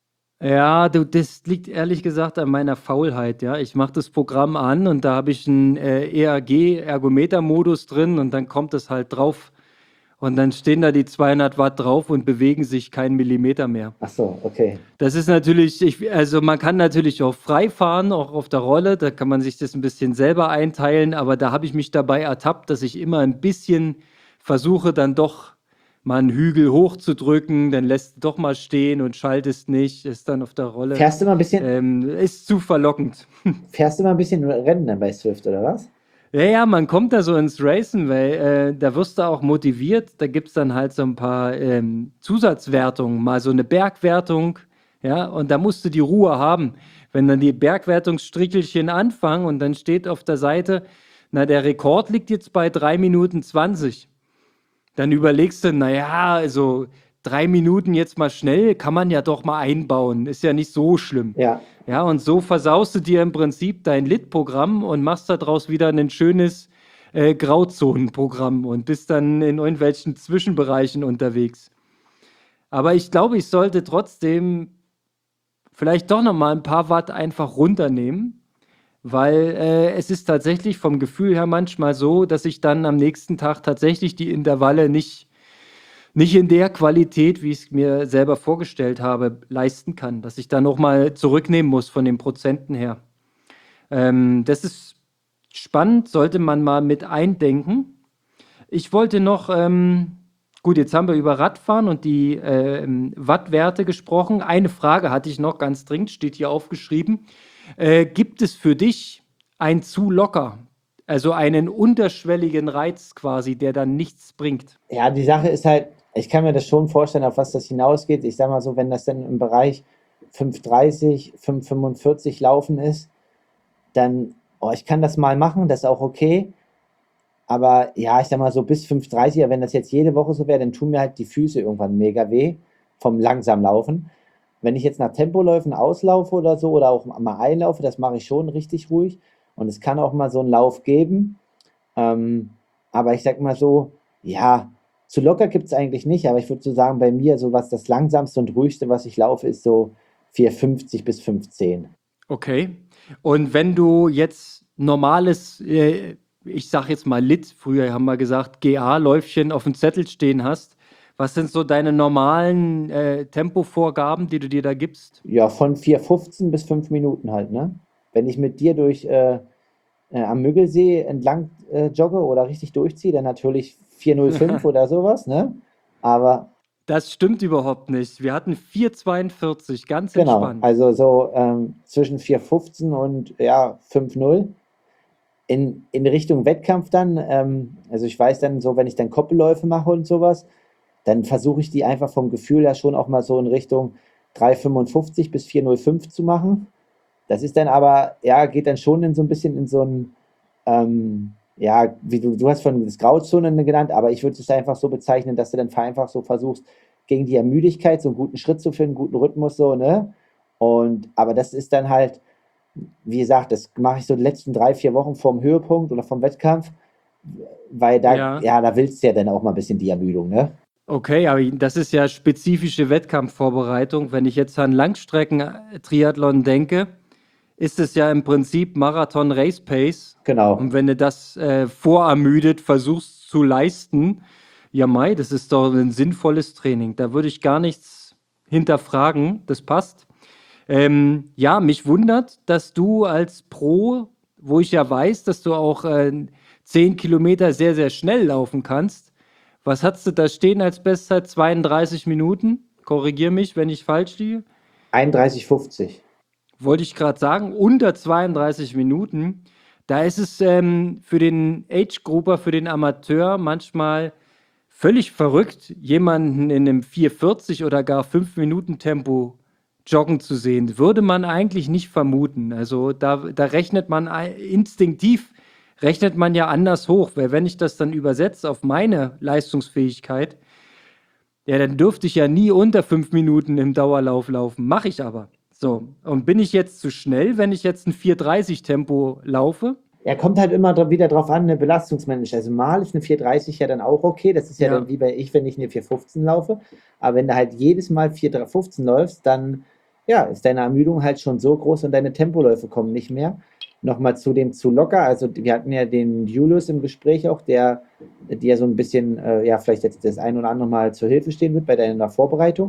Ja, du, das liegt ehrlich gesagt an meiner Faulheit, ja. Ich mache das Programm an und da habe ich einen äh, E A G-Ergometer-Modus drin und dann kommt es halt drauf und dann stehen da die zweihundert Watt drauf und bewegen sich keinen Millimeter mehr. Ach so, okay. Das ist natürlich, ich, also man kann natürlich auch frei fahren, auch auf der Rolle, da kann man sich das ein bisschen selber einteilen, aber da habe ich mich dabei ertappt, dass ich immer ein bisschen versuche, dann doch mal einen Hügel hochzudrücken, dann lässt du doch mal stehen und schaltest nicht, ist dann auf der Rolle, Fährst du mal ein bisschen, ähm, ist zu verlockend. fährst du mal ein bisschen Rennen dann bei Swift, oder was? Ja, ja, man kommt da so ins Racen, weil äh, da wirst du auch motiviert. Da gibt es dann halt so ein paar ähm, Zusatzwertungen, mal so eine Bergwertung, ja, und da musst du die Ruhe haben. Wenn dann die Bergwertungsstrichelchen anfangen und dann steht auf der Seite, na, der Rekord liegt jetzt bei drei Minuten zwanzig. Dann überlegst du, naja, also drei Minuten jetzt mal schnell, kann man ja doch mal einbauen, ist ja nicht so schlimm. Ja, Ja, und so versaust du dir im Prinzip dein Lit-Programm und machst daraus wieder ein schönes äh, Grauzonenprogramm und bist dann in irgendwelchen Zwischenbereichen unterwegs. Aber ich glaube, ich sollte trotzdem vielleicht doch noch mal ein paar Watt einfach runternehmen, weil äh, es ist tatsächlich vom Gefühl her manchmal so, dass ich dann am nächsten Tag tatsächlich die Intervalle nicht, nicht in der Qualität, wie ich es mir selber vorgestellt habe, leisten kann, dass ich da noch mal zurücknehmen muss von den Prozenten her. Ähm, das ist spannend, sollte man mal mit eindenken. Ich wollte noch, ähm, gut, jetzt haben wir über Radfahren und die ähm, Wattwerte gesprochen. Eine Frage hatte ich noch ganz dringend, steht hier aufgeschrieben. Äh, gibt es für dich ein zu locker, also einen unterschwelligen Reiz quasi, der dann nichts bringt? ja, die Sache ist halt, ich kann mir das schon vorstellen, auf was das hinausgeht. Ich sag mal so, wenn das dann im Bereich fünf dreißig, fünf fünfundvierzig laufen ist, dann, oh, ich kann das mal machen, das ist auch okay. Aber ja, ich sag mal so bis fünf dreißig, wenn das jetzt jede Woche so wäre, dann tun mir halt die Füße irgendwann mega weh vom langsam Laufen. Wenn ich jetzt nach Tempoläufen auslaufe oder so oder auch mal einlaufe, das mache ich schon richtig ruhig. Und es kann auch mal so einen Lauf geben. Ähm, aber ich sag mal so, ja, zu locker gibt es eigentlich nicht, aber ich würde so sagen, bei mir so was das langsamste und ruhigste, was ich laufe, ist so vier fünfzig bis fünf zehn. Okay. Und wenn du jetzt normales, äh, ich sag jetzt mal Lit, früher haben wir gesagt, G A-Läufchen auf dem Zettel stehen hast, was sind so deine normalen äh, Tempovorgaben, die du dir da gibst? Ja, von vier fünfzehn bis fünf Minuten halt, ne? Wenn ich mit dir durch äh, äh, am Müggelsee entlang äh, jogge oder richtig durchziehe, dann natürlich vier null fünf oder sowas, ne? Aber Das stimmt überhaupt nicht. Wir hatten vier zweiundvierzig, ganz genau, entspannt. also so ähm, zwischen vier fünfzehn und ja, fünf null. In, in Richtung Wettkampf dann, ähm, also ich weiß dann so, wenn ich dann Koppelläufe mache und sowas, dann versuche ich die einfach vom Gefühl her schon auch mal so in Richtung drei fünfundfünfzig bis vier null fünf zu machen. Das ist dann aber, ja, geht dann schon in so ein bisschen in so ein, ähm, ja, wie du, du hast von das Grauzonen genannt, aber ich würde es einfach so bezeichnen, dass du dann einfach so versuchst, gegen die Ermüdigkeit so einen guten Schritt zu finden, einen guten Rhythmus so, ne? Und, aber das ist dann halt, wie gesagt, das mache ich so die letzten drei, vier Wochen vorm Höhepunkt oder vom Wettkampf, weil da, Ja. ja, da willst du ja dann auch mal ein bisschen die Ermüdung, ne? Okay, aber das ist ja spezifische Wettkampfvorbereitung. Wenn ich jetzt an Langstrecken-Triathlon denke, ist es ja im Prinzip Marathon Race Pace. Genau. Und wenn du das äh, vorermüdet versuchst zu leisten, ja Mai, das ist doch ein sinnvolles Training. Da würde ich gar nichts hinterfragen. Das passt. Ähm, ja, mich wundert, dass du als Pro, wo ich ja weiß, dass du auch äh, zehn Kilometer sehr, sehr schnell laufen kannst. Was hast du da stehen als Bestzeit? zweiunddreißig Minuten? Korrigier mich, wenn ich falsch liege. einunddreißig fünfzig. Wollte ich gerade sagen, unter zweiunddreißig Minuten. Da ist es ähm, für den Age-Grupper, für den Amateur manchmal völlig verrückt, jemanden in einem vier vierzig oder gar fünf Minuten Tempo joggen zu sehen. Würde man eigentlich nicht vermuten. Also da, da rechnet man ein- instinktiv, rechnet man ja anders hoch, weil wenn ich das dann übersetze auf meine Leistungsfähigkeit, ja, dann dürfte ich ja nie unter fünf Minuten im Dauerlauf laufen. Mache ich aber. So, und bin ich jetzt zu schnell, wenn ich jetzt ein vier dreißig Tempo laufe? Er kommt halt immer dra- wieder drauf an, eine Belastungsmanagement. Also mal ist eine vier dreißig ja dann auch okay. Das ist ja, Ja. dann wie bei ich, wenn ich eine vier fünfzehn laufe. Aber wenn du halt jedes Mal vier fünfzehn läufst, dann ja, ist deine Ermüdung halt schon so groß und deine Tempoläufe kommen nicht mehr. Nochmal zu dem zu locker. Also wir hatten ja den Julius im Gespräch auch, der dir so ein bisschen, äh, ja, vielleicht jetzt das ein oder andere Mal zur Hilfe stehen wird bei deiner Vorbereitung.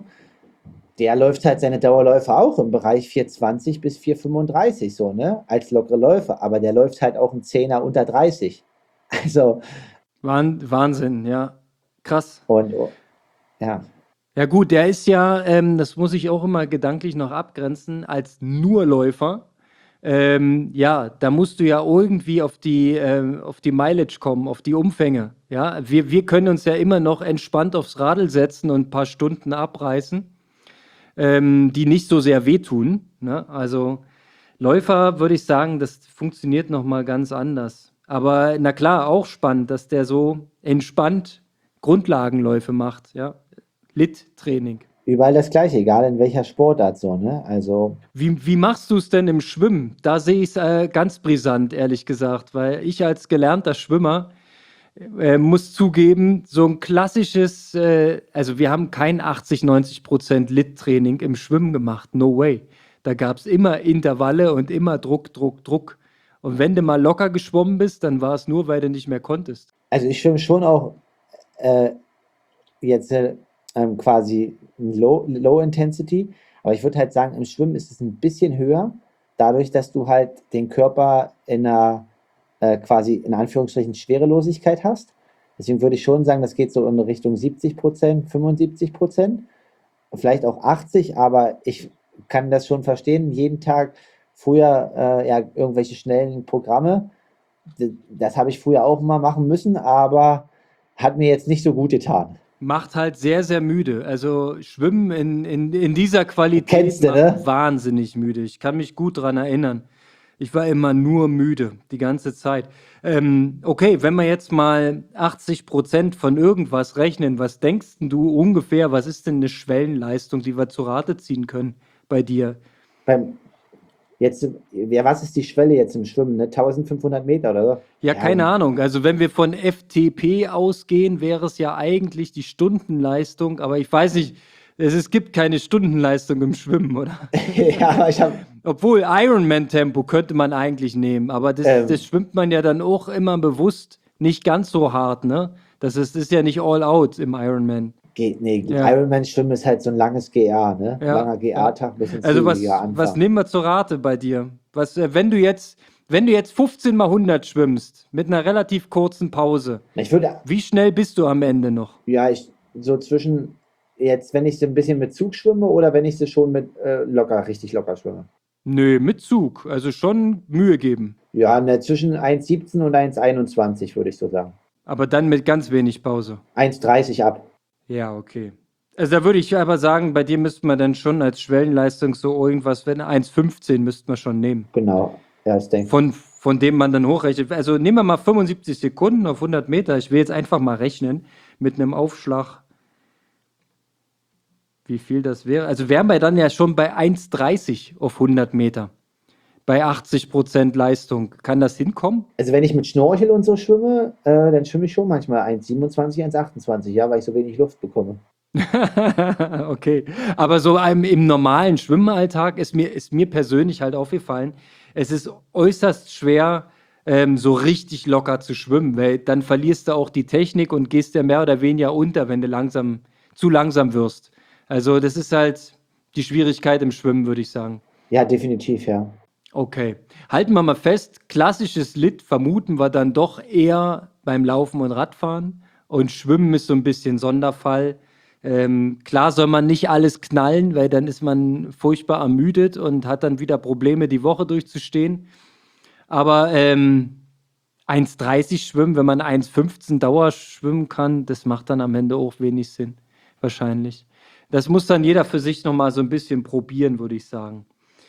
Der läuft halt seine Dauerläufe auch im Bereich vier zwanzig bis vier fünfunddreißig so, ne? Als lockere Läufe. Aber der läuft halt auch einen Zehner unter dreißig. Also, Wahn, Wahnsinn, ja. Krass. und oh, ja, Ja gut, der ist ja, ähm, das muss ich auch immer gedanklich noch abgrenzen, als nur Läufer. Ähm, ja, da musst du ja irgendwie auf die, ähm, auf die Mileage kommen, auf die Umfänge. Ja, wir, wir können uns ja immer noch entspannt aufs Radl setzen und ein paar Stunden abreißen, ähm, die nicht so sehr wehtun. Ne? Also Läufer würde ich sagen, das funktioniert noch mal ganz anders. Aber na klar, auch spannend, dass der so entspannt Grundlagenläufe macht. Ja, Lit-Training. überall das Gleiche, egal in welcher Sportart so, ne? Also, Wie, wie machst du es denn im Schwimmen? Da sehe ich es äh, ganz brisant, ehrlich gesagt, weil ich als gelernter Schwimmer äh, muss zugeben, so ein klassisches, äh, also wir haben kein achtzig, neunzig Prozent Lit-Training im Schwimmen gemacht, no way. Da gab es immer Intervalle und immer Druck, Druck, Druck. Und wenn du mal locker geschwommen bist, dann war es nur, weil du nicht mehr konntest. also ich schwimme schon auch äh, jetzt äh, ähm, quasi Low, Low Intensity, aber ich würde halt sagen, im Schwimmen ist es ein bisschen höher, dadurch, dass du halt den Körper in einer äh, quasi in Anführungsstrichen Schwerelosigkeit hast. Deswegen würde ich schon sagen, das geht so in Richtung siebzig Prozent, fünfundsiebzig Prozent, vielleicht auch achtzig, aber ich kann das schon verstehen. Jeden Tag früher äh, ja irgendwelche schnellen Programme, d- das habe ich früher auch mal machen müssen, aber hat mir jetzt nicht so gut getan. macht halt sehr, sehr müde. Also Schwimmen in, in, in dieser Qualität Kennst du, macht ne? wahnsinnig müde. Ich kann mich gut daran erinnern. Ich war immer nur müde, die ganze Zeit. Ähm, okay, wenn wir jetzt mal achtzig Prozent von irgendwas rechnen, was denkst denn du ungefähr, was ist denn eine Schwellenleistung, die wir zu Rate ziehen können bei dir? Beim, jetzt, ja, was ist die Schwelle jetzt im Schwimmen? Ne? eintausendfünfhundert Meter oder so? Ja, keine Ahnung. Also wenn wir von F T P ausgehen, wäre es ja eigentlich die Stundenleistung, aber ich weiß nicht, es, es gibt keine Stundenleistung im Schwimmen, oder? Ja, aber ich habe. Obwohl Ironman-Tempo könnte man eigentlich nehmen, aber das, Ähm. das schwimmt man ja dann auch immer bewusst nicht ganz so hart, ne? Das ist, das ist ja nicht all out im Ironman. Geht, nee, Ja. Ironman-Schwimmen ist halt so ein langes G A, ne? Ja, Langer G A-Tag, ein bisschen Also was, zügiger Anfang. was nehmen wir zur Rate bei dir? Was, äh, wenn du jetzt, wenn du jetzt fünfzehn mal hundert schwimmst, mit einer relativ kurzen Pause, Ich würde, wie schnell bist du am Ende noch? ja, ich, so zwischen, jetzt, wenn ich so ein bisschen mit Zug schwimme oder wenn ich sie schon mit äh, locker, richtig locker schwimme. Nö, mit Zug, also schon Mühe geben. Ja, ne, zwischen eins siebzehn und eins einundzwanzig würde ich so sagen. Aber dann mit ganz wenig Pause. eins dreißig ab. Ja, okay. Also da würde ich aber sagen, bei dir müsste man dann schon als Schwellenleistung so irgendwas, wenn eins fünfzehn müsste man schon nehmen. Genau. Ja, das denke ich. Von, von dem man dann hochrechnet. Also nehmen wir mal fünfundsiebzig Sekunden auf hundert Meter. Ich will jetzt einfach mal rechnen mit einem Aufschlag, wie viel das wäre. Also wären wir dann ja schon bei eins dreißig auf hundert Meter. Bei achtzig Prozent Leistung. Kann das hinkommen? Also wenn ich mit Schnorchel und so schwimme, äh, dann schwimme ich schon manchmal eins siebenundzwanzig, eins achtundzwanzig, ja, weil ich so wenig Luft bekomme. Okay, aber so einem, im normalen Schwimmalltag ist mir, ist mir persönlich halt aufgefallen, es ist äußerst schwer, ähm, so richtig locker zu schwimmen, weil dann verlierst du auch die Technik und gehst ja mehr oder weniger unter, wenn du langsam, zu langsam wirst. Also das ist halt die Schwierigkeit im Schwimmen, würde ich sagen. Ja, definitiv, ja. Okay, halten wir mal fest, klassisches Lit vermuten wir dann doch eher beim Laufen und Radfahren und Schwimmen ist so ein bisschen Sonderfall. Ähm, klar soll man nicht alles knallen, weil dann ist man furchtbar ermüdet und hat dann wieder Probleme, die Woche durchzustehen. Aber ähm, eins dreißig schwimmen, wenn man eins fünfzehn Dauer schwimmen kann, das macht dann am Ende auch wenig Sinn, wahrscheinlich. Das muss dann jeder für sich nochmal so ein bisschen probieren, würde ich sagen.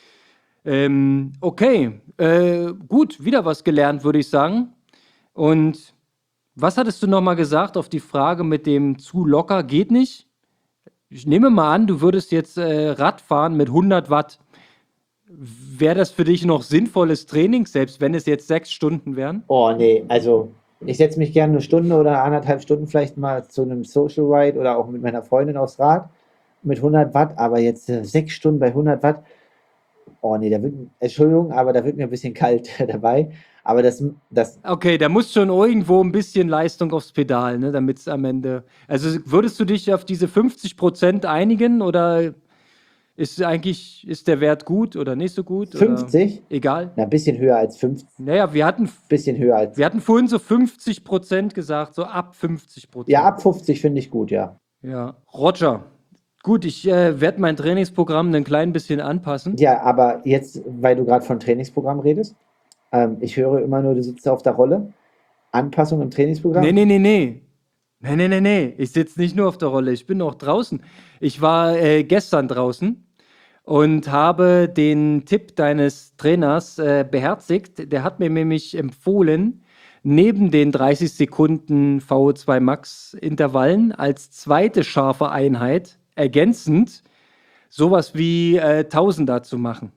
Ähm, okay, äh, gut, wieder was gelernt, würde ich sagen. Und was hattest du nochmal gesagt auf die Frage mit dem zu locker geht nicht? Ich nehme mal an, du würdest jetzt äh, Rad fahren mit hundert Watt. Wäre das für dich noch sinnvolles Training, selbst wenn es jetzt sechs Stunden wären? Oh, nee, also ich setze mich gerne eine Stunde oder anderthalb Stunden vielleicht mal zu einem Social Ride oder auch mit meiner Freundin aufs Rad mit hundert Watt, aber jetzt äh, sechs Stunden bei hundert Watt, oh nee, da wird, Entschuldigung, aber da wird mir ein bisschen kalt dabei. Aber das, das, Okay, da muss schon irgendwo ein bisschen Leistung aufs Pedal, ne, damit es am Ende. Also würdest du dich auf diese fünfzig Prozent einigen oder ist eigentlich, ist der Wert gut oder nicht so gut? Oder fünfzig? egal. Na, ein bisschen höher als fünfzig, Naja, wir hatten, bisschen höher als, wir hatten vorhin so fünfzig Prozent gesagt, so ab fünfzig Prozent. ja, ab fünfzig finde ich gut, ja. Ja, Roger. Gut, ich äh, werde mein Trainingsprogramm ein klein bisschen anpassen. Ja, aber jetzt, weil du gerade von Trainingsprogramm redest, ähm, ich höre immer nur, du sitzt auf der Rolle. Anpassung im Trainingsprogramm? Nee, nee, nee, nee. Nee, nee, nee, nee. Ich sitze nicht nur auf der Rolle, ich bin auch draußen. Ich war äh, gestern draußen und habe den Tipp deines Trainers äh, beherzigt. Der hat mir nämlich empfohlen, neben den dreißig Sekunden V O zwei Max Intervallen als zweite scharfe Einheit ergänzend sowas wie äh, Tausender zu machen.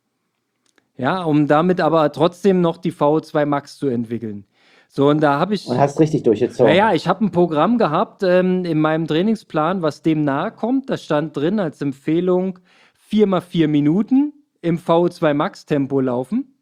Ja, um damit aber trotzdem noch die V O zwei Max zu entwickeln. So, und da habe ich. Und hast richtig durchgezogen. Naja, ich habe ein Programm gehabt ähm, in meinem Trainingsplan, was dem nahe kommt. Da stand drin als Empfehlung vier mal vier Minuten im V O zwei Max Tempo laufen.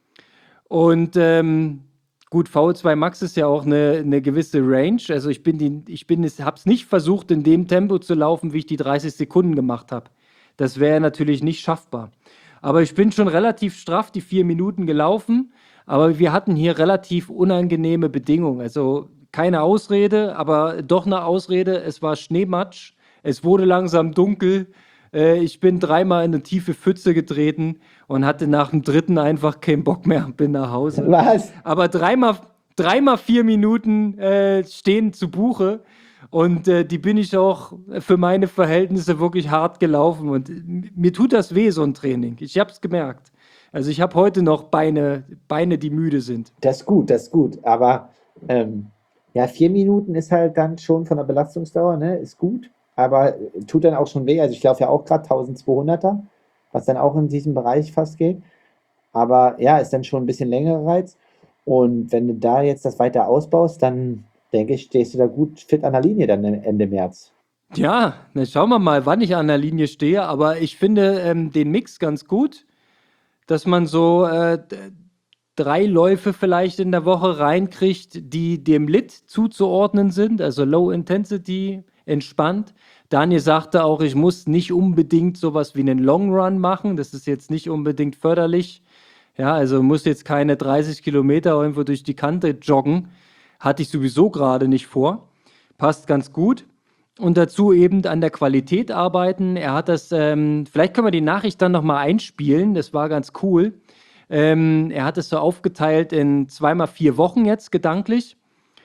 Und ähm, gut, V O zwei Max ist ja auch eine, eine gewisse Range. Also ich bin die, ich bin es, habe es nicht versucht, in dem Tempo zu laufen, wie ich die dreißig Sekunden gemacht habe. Das wäre natürlich nicht schaffbar. Aber ich bin schon relativ straff die vier Minuten gelaufen. Aber wir hatten hier relativ unangenehme Bedingungen. Also keine Ausrede, aber doch eine Ausrede. Es war Schneematsch. Es wurde langsam dunkel. Äh, ich bin dreimal in eine tiefe Pfütze getreten und hatte nach dem dritten einfach keinen Bock mehr und bin nach Hause. Was? Aber dreimal, dreimal vier Minuten äh, stehen zu Buche. Und äh, die bin ich auch für meine Verhältnisse wirklich hart gelaufen. Und mir tut das weh, so ein Training. Ich habe es gemerkt. Also ich habe heute noch Beine, Beine, die müde sind. Das ist gut, das ist gut. Aber ähm, ja, vier Minuten ist halt dann schon von der Belastungsdauer, ne, ist gut. Aber äh, tut dann auch schon weh. Also ich laufe ja auch gerade eintausendzweihunderter, was dann auch in diesem Bereich fast geht. Aber ja, ist dann schon ein bisschen längerer Reiz. Und wenn du da jetzt das weiter ausbaust, dann denke ich, stehst du da gut fit an der Linie dann Ende März. Ja, dann schauen wir mal, wann ich an der Linie stehe. Aber ich finde ähm, den Mix ganz gut, dass man so äh, d- drei Läufe vielleicht in der Woche reinkriegt, die dem Lit zuzuordnen sind, also Low Intensity, entspannt. Daniel sagte auch, ich muss nicht unbedingt sowas wie einen Long Run machen. Das ist jetzt nicht unbedingt förderlich. Ja, also muss jetzt keine dreißig Kilometer irgendwo durch die Kante joggen. Hatte ich sowieso gerade nicht vor. Passt ganz gut. Und dazu eben an der Qualität arbeiten. Er hat das, ähm, vielleicht können wir die Nachricht dann nochmal einspielen. Das war ganz cool. Ähm, er hat es so aufgeteilt in zweimal vier Wochen jetzt gedanklich.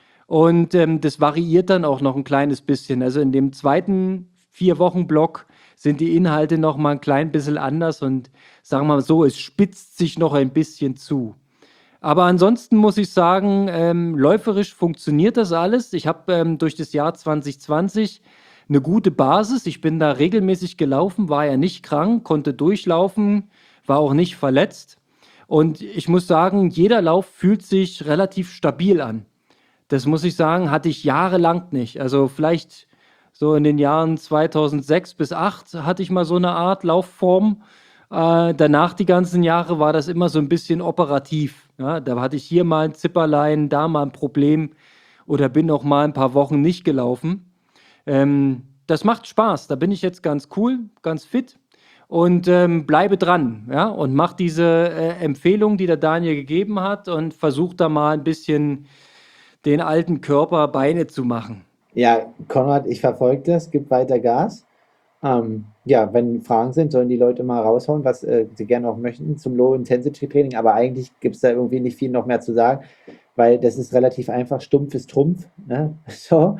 Und ähm, das variiert dann auch noch ein kleines bisschen. Also in dem zweiten Vier-Wochen-Block sind die Inhalte noch mal ein klein bisschen anders und sagen wir mal so, es spitzt sich noch ein bisschen zu. Aber ansonsten muss ich sagen, ähm, läuferisch funktioniert das alles. Ich habe ähm, durch das Jahr zwanzig zwanzig eine gute Basis. Ich bin da regelmäßig gelaufen, war ja nicht krank, konnte durchlaufen, war auch nicht verletzt. Und ich muss sagen, jeder Lauf fühlt sich relativ stabil an. Das muss ich sagen, hatte ich jahrelang nicht. Also vielleicht so in den Jahren zweitausendsechs bis zweitausendacht hatte ich mal so eine Art Laufform. Äh, danach die ganzen Jahre war das immer so ein bisschen operativ. Ja, da hatte ich hier mal ein Zipperlein, da mal ein Problem oder bin auch mal ein paar Wochen nicht gelaufen. Ähm, das macht Spaß. Da bin ich jetzt ganz cool, ganz fit und ähm, bleibe dran. Ja, und mach diese äh, Empfehlung, die der Daniel gegeben hat und versuch da mal ein bisschen den alten Körper Beine zu machen. Ja, Konrad, ich verfolge das, gib weiter Gas. Ähm, ja, wenn Fragen sind, sollen die Leute mal raushauen, was äh, sie gerne auch möchten zum Low-Intensity-Training. Aber eigentlich gibt es da irgendwie nicht viel noch mehr zu sagen, weil das ist relativ einfach. Stumpf ist Trumpf. Ne? So.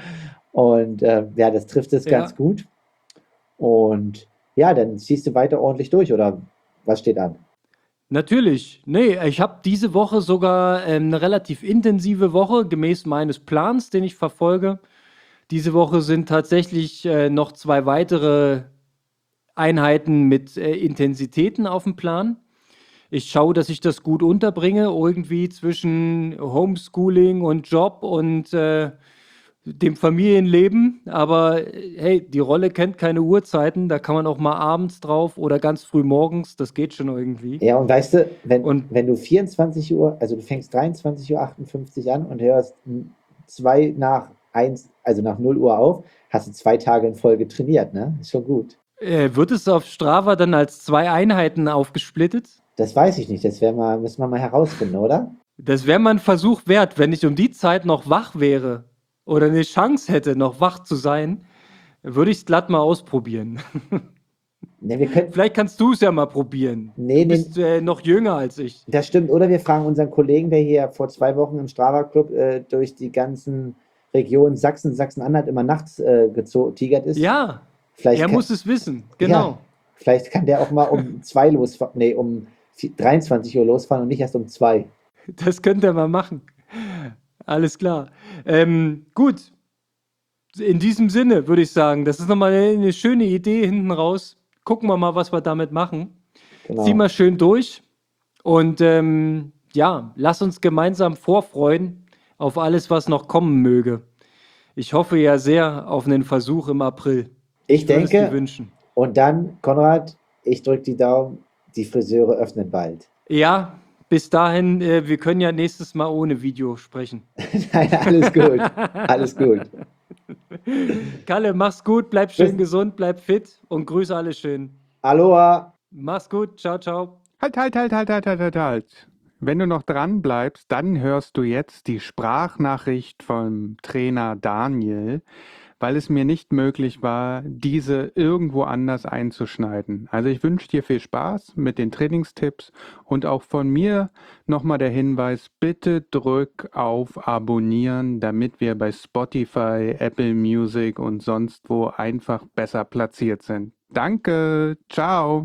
Und äh, ja, das trifft es ganz Ja. gut. Und ja, dann ziehst du weiter ordentlich durch, oder was steht an? Natürlich. Nee, ich habe diese Woche sogar ähm, eine relativ intensive Woche, gemäß meines Plans, den ich verfolge. Diese Woche sind tatsächlich äh, noch zwei weitere Einheiten mit äh, Intensitäten auf dem Plan. Ich schaue, dass ich das gut unterbringe, irgendwie zwischen Homeschooling und Job und äh, dem Familienleben. Aber äh, hey, die Rolle kennt keine Uhrzeiten. Da kann man auch mal abends drauf oder ganz früh morgens. Das geht schon irgendwie. Ja, und weißt du, wenn, Und wenn du vierundzwanzig Uhr, also du fängst dreiundzwanzig Uhr achtundfünfzig an und hörst m, zwei nach eins, also nach null Uhr auf, hast du zwei Tage in Folge trainiert, ne? Ist schon gut. äh, wird es auf Strava dann als zwei Einheiten aufgesplittet? Das weiß ich nicht, das wär mal, müssen wir mal herausfinden, oder? Das wäre mal ein Versuch wert, wenn ich um die Zeit noch wach wäre oder eine Chance hätte, noch wach zu sein, würde ich es glatt mal ausprobieren. Ne, wir können, Vielleicht kannst du es ja mal probieren. nee, Du nee, bist äh, noch jünger als ich. das stimmt. Oder wir fragen unseren Kollegen, der hier vor zwei Wochen im Strava-Club äh, durch die ganzen Regionen Sachsen, Sachsen-Anhalt immer nachts äh, getigert ist. Ja, Vielleicht er kann, muss es wissen. ja, Genau. vielleicht kann der auch mal um zwei losfahren, nee, um vi- dreiundzwanzig Uhr losfahren und nicht erst um zwei. Das könnt ihr mal machen. Alles klar. Ähm, gut, in diesem Sinne würde ich sagen, das ist nochmal eine, eine schöne Idee hinten raus. Gucken wir mal, was wir damit machen. Zieh Genau. mal schön durch und ähm, ja, lass uns gemeinsam vorfreuen auf alles, was noch kommen möge. Ich hoffe ja sehr auf einen Versuch im April. Ich Ich würde es dir denke, wünschen. und dann, Konrad, ich drücke die Daumen, die Friseure öffnen bald. Ja, bis dahin, äh, wir können ja nächstes Mal ohne Video sprechen. Nein, alles gut. Alles gut. Kalle, mach's gut, bleib schön Bis, gesund, bleib fit und grüße alle schön. Aloha. Mach's gut, ciao, ciao. Halt, halt, halt, halt, halt, halt, halt, halt. Wenn du noch dran bleibst, dann hörst du jetzt die Sprachnachricht vom Trainer Daniel, weil es mir nicht möglich war, diese irgendwo anders einzuschneiden. Also ich wünsche dir viel Spaß mit den Trainingstipps und auch von mir nochmal der Hinweis, bitte drück auf Abonnieren, damit wir bei Spotify, Apple Music und sonst wo einfach besser platziert sind. Danke, ciao.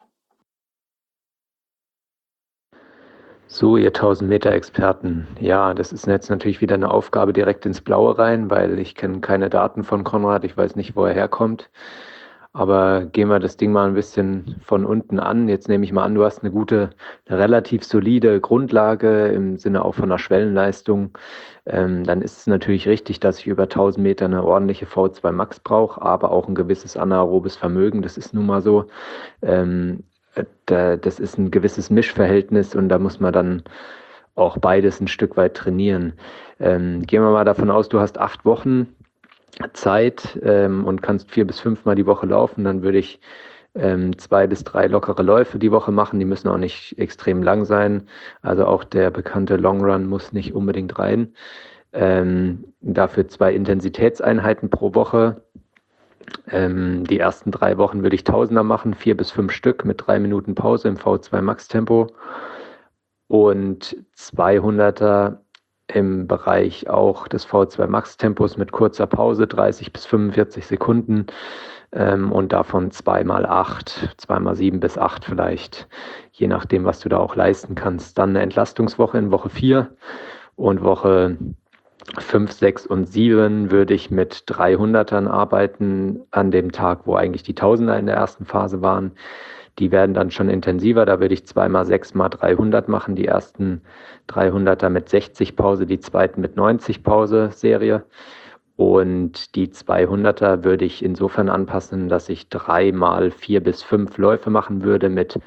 So, ihr tausend-Meter-Experten. Ja, das ist jetzt natürlich wieder eine Aufgabe direkt ins Blaue rein, weil ich kenne keine Daten von Konrad. Ich weiß nicht, wo er herkommt. Aber gehen wir das Ding mal ein bisschen von unten an. Jetzt nehme ich mal an, du hast eine gute, eine relativ solide Grundlage im Sinne auch von der Schwellenleistung. Ähm, dann ist es natürlich richtig, dass ich über tausend Meter eine ordentliche V zwei Max brauche, aber auch ein gewisses anaerobes Vermögen. Das ist nun mal so. Ähm, Da, das ist ein gewisses Mischverhältnis und da muss man dann auch beides ein Stück weit trainieren. Ähm, gehen wir mal davon aus, du hast acht Wochen Zeit ähm, und kannst vier bis fünf Mal die Woche laufen, dann würde ich ähm, zwei bis drei lockere Läufe die Woche machen. Die müssen auch nicht extrem lang sein. Also auch der bekannte Long Run muss nicht unbedingt rein. Ähm, dafür zwei Intensitätseinheiten pro Woche. Ähm, die ersten drei Wochen würde ich Tausender machen, vier bis fünf Stück mit drei Minuten Pause im V zwei Max Tempo und zweihunderter im Bereich auch des V zwei Max Tempos mit kurzer Pause, dreißig bis fünfundvierzig Sekunden ähm, und davon zwei mal acht, zwei mal sieben bis acht vielleicht, je nachdem, was du da auch leisten kannst. Dann eine Entlastungswoche in Woche vier und Woche fünf, sechs und sieben würde ich mit dreihundertern arbeiten an dem Tag, wo eigentlich die Tausender in der ersten Phase waren. Die werden dann schon intensiver, da würde ich zwei mal sechs mal dreihundert machen, die ersten dreihunderter mit sechzig Pause, die zweiten mit neunzig Pause Serie. Und die zweihunderter würde ich insofern anpassen, dass ich drei mal vier bis fünf Läufe machen würde mit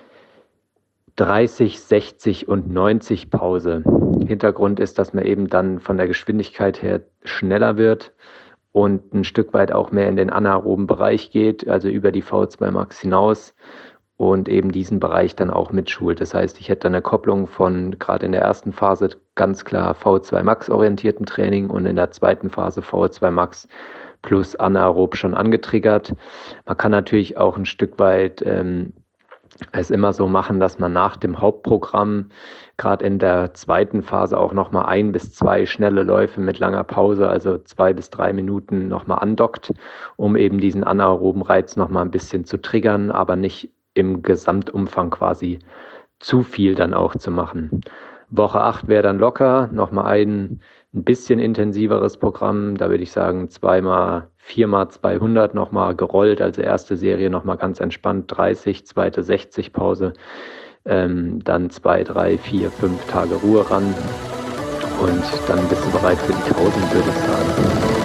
dreißig, sechzig und neunzig Pause. Hintergrund ist, dass man eben dann von der Geschwindigkeit her schneller wird und ein Stück weit auch mehr in den anaeroben Bereich geht, also über die V zwei Max hinaus und eben diesen Bereich dann auch mitschult. Das heißt, ich hätte eine Kopplung von gerade in der ersten Phase ganz klar V zwei Max orientierten Training und in der zweiten Phase V zwei Max plus anaerob schon angetriggert. Man kann natürlich auch ein Stück weit ähm, es immer so machen, dass man nach dem Hauptprogramm gerade in der zweiten Phase auch nochmal ein bis zwei schnelle Läufe mit langer Pause, also zwei bis drei Minuten nochmal andockt, um eben diesen anaeroben Reiz nochmal ein bisschen zu triggern, aber nicht im Gesamtumfang quasi zu viel dann auch zu machen. Woche acht wäre dann locker, nochmal ein, ein bisschen intensiveres Programm, da würde ich sagen zweimal, viermal zweihundert nochmal gerollt, also erste Serie nochmal ganz entspannt, dreißig, zweite sechzig Pause, ähm, dann zwei, drei, vier, fünf Tage Ruhe ran und dann bist du bereit für die tausend, würde ich sagen.